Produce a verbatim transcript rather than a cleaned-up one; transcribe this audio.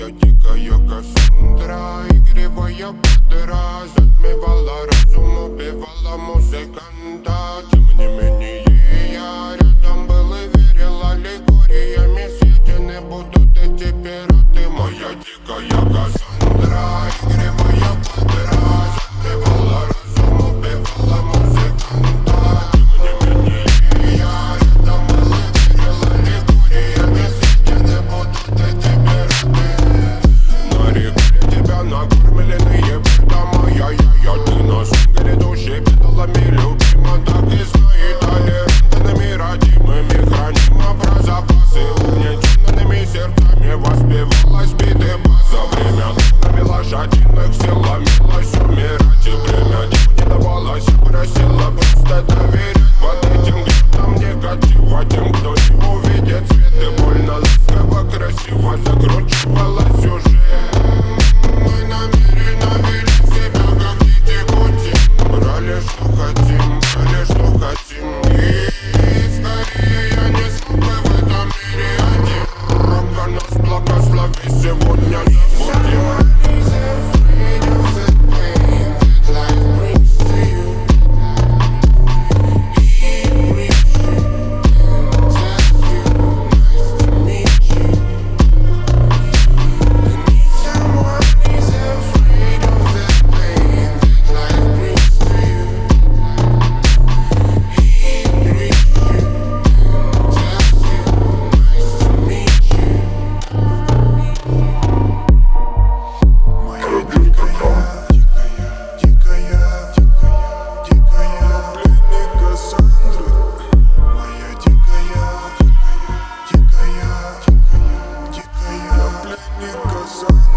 Моя дикая Кассандра, игривая подра, затмевала разум, убивала музыканта. Тем не менее я рядом был и верил аллегориями съедены будут эти пираты. Моя дикая Кассандра, игривая подра, затмевала разум, убивала музыканта. Тем не менее я рядом был и верил аллегориями съедены будут эти пираты. На реке тебя накормленные беда моя, я, я, ты на сунгере души педалами любима, так и знай, талентами родимыми хранима про запасы, угнетенными сердцами воспевалась биты бас. За время навела лошадиных сил, ломилась умирать, и время не давалось, просила просто доверять под этим гнетом негатива тем, кто не увидит свет. И больно ласково, красиво закручивала сюжет. Мы намеренно вели себя как дети Пути, брали что хотим, брали что хотим. И скорее я не смог бы в этом мире один. Ромка нас благослови, сегодня забудем. Кассандра.